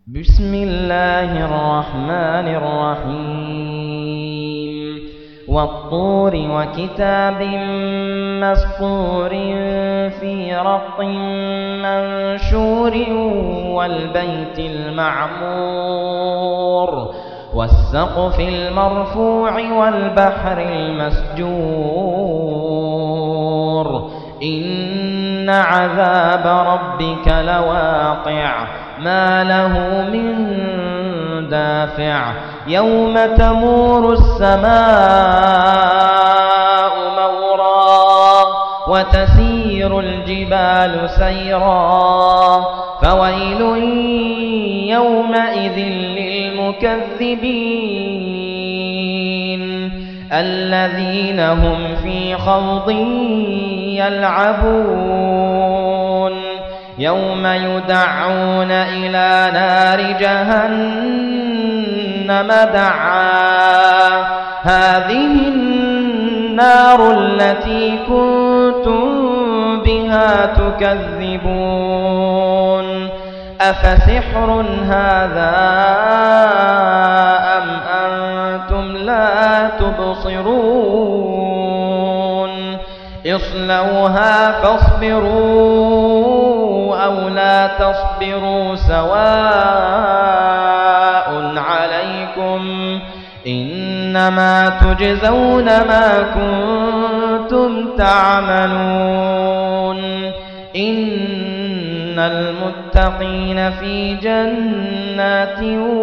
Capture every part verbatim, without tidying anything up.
بسم الله الرحمن الرحيم والطور وكتاب مسطور في رق منشور والبيت المعمور والسقف المرفوع والبحر المسجور إن عذاب ربك لواقع ما له من دافع يوم تمور السماء مورا وتسير الجبال سيرا فويل يومئذ للمكذبين الذين هم في خوض يلعبون يوم يدعون إلى نار جهنم دعا هذه النار التي كنتم بها تكذبون أفسحر هذا أم أنتم لا تبصرون اصلوها فاصبروا أو لا تصبروا سواء عليكم إنما تجزون ما كنتم تعملون إن المتقين في جنات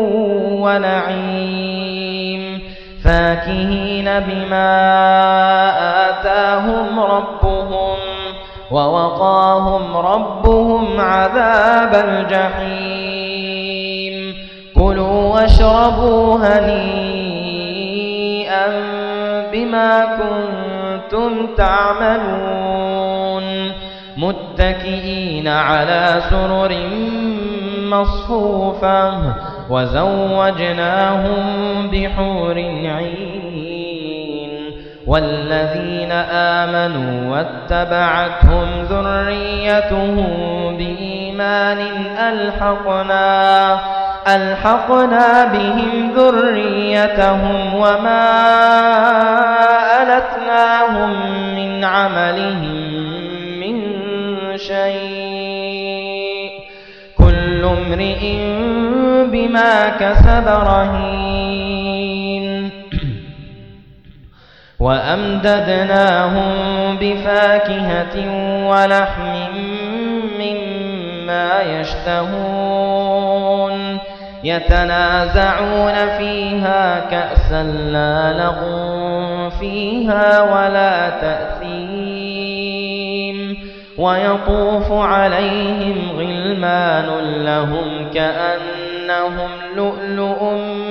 ونعيم فاكهين بما آتاهم ربهم ووقاهم ربهم عذاب الجحيم كلوا واشربوا هنيئا بما كنتم تعملون متكئين على سرر مصفوفة وزوجناهم بحور عين والذين آمنوا واتبعتهم ذريتهم بإيمان ألحقنا ألحقنا بهم ذريتهم وما ألتناهم من عملهم من شيء كل امرئ بما كسب رهين وأمددناهم بفاكهة ولحم مما يشتهون يتنازعون فيها كأسا لا لغو فيها ولا تأثيم ويطوف عليهم غلمان لهم كأنهم لؤلؤ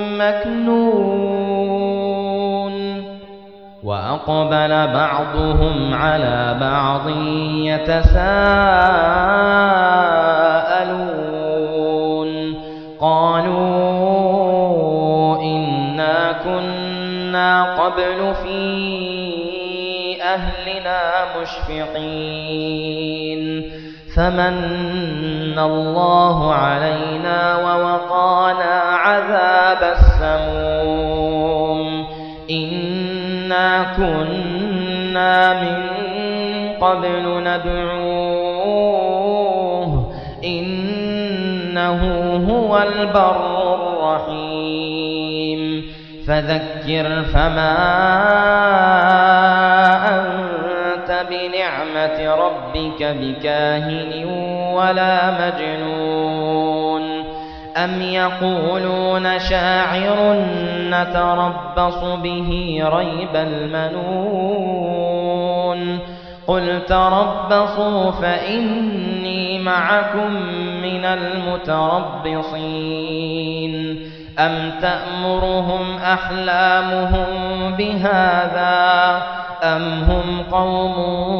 مكنون وأقبل بعضهم على بعض يتساءلون قالوا إنا كنا قبل في أهلنا مشفقين فمن الله علينا ووقانا عذاب السموم إنا كنا من قبل ندعوه إنه هو البر الرحيم فذكر فما أنت بنعمة ربك بكاهن ولا مجنون أم يقولون شاعر نتربص به ريب المنون قل تربصوا فإني معكم من المتربصين أم تأمرهم أحلامهم بهذا أم هم قوم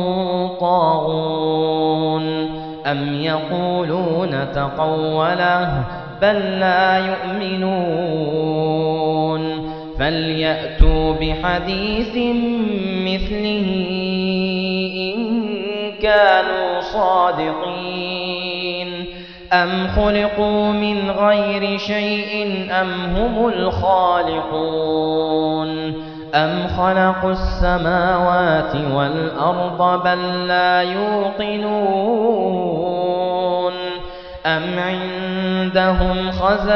طاغون أم يقولون تقوله بل لا يؤمنون فليأتوا بحديث مثله إن كانوا صادقين أم خلقوا من غير شيء أم هم الخالقون أم خلقوا السماوات والأرض بل لا يوقنون أم عندهم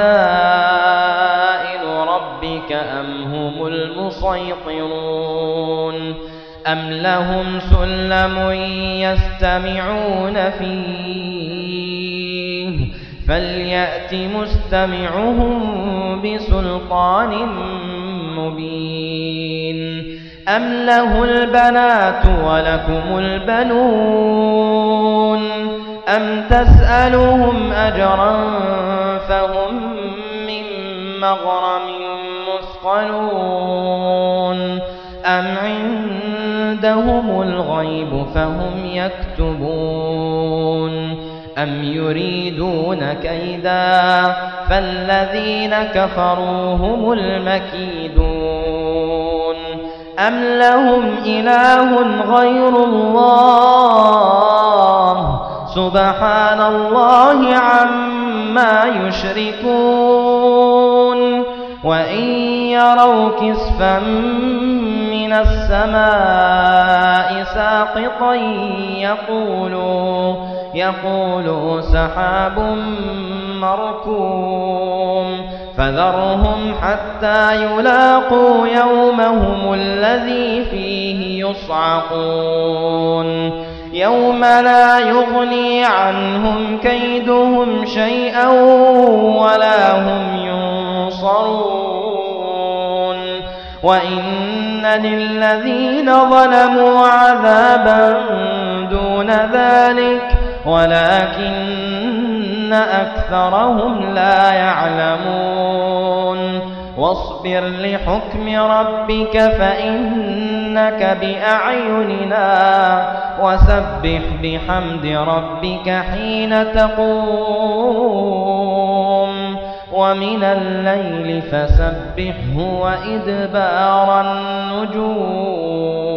خزائن ربك أم هم المسيطرون أم لهم سلم يستمعون فيه فليأت مستمعهم بسلطان مبين أم له البنات ولكم البنون أم تسألهم أجرا فهم من مغرم مثقلون أم عندهم الغيب فهم يكتبون أم يريدون كيدا فالذين كفروا هم المكيدون أم لهم إله غير الله سبحان الله عما يشركون وإن يروا كسفا من السماء ساقطا يقولوا يقولوا سحاب مركوم فذرهم حتى يلاقوا يومهم الذي فيه يصعقون يوم لا يغني عنهم كيدهم شيئا ولا هم ينصرون وإن للذين ظلموا عذابا دون ذلك ولكن أكثرهم لا يعلمون واصبر لحكم ربك فإنك بأعيننا وسبح بحمد ربك حين تقوم ومن الليل فسبحه وإدبار النجوم.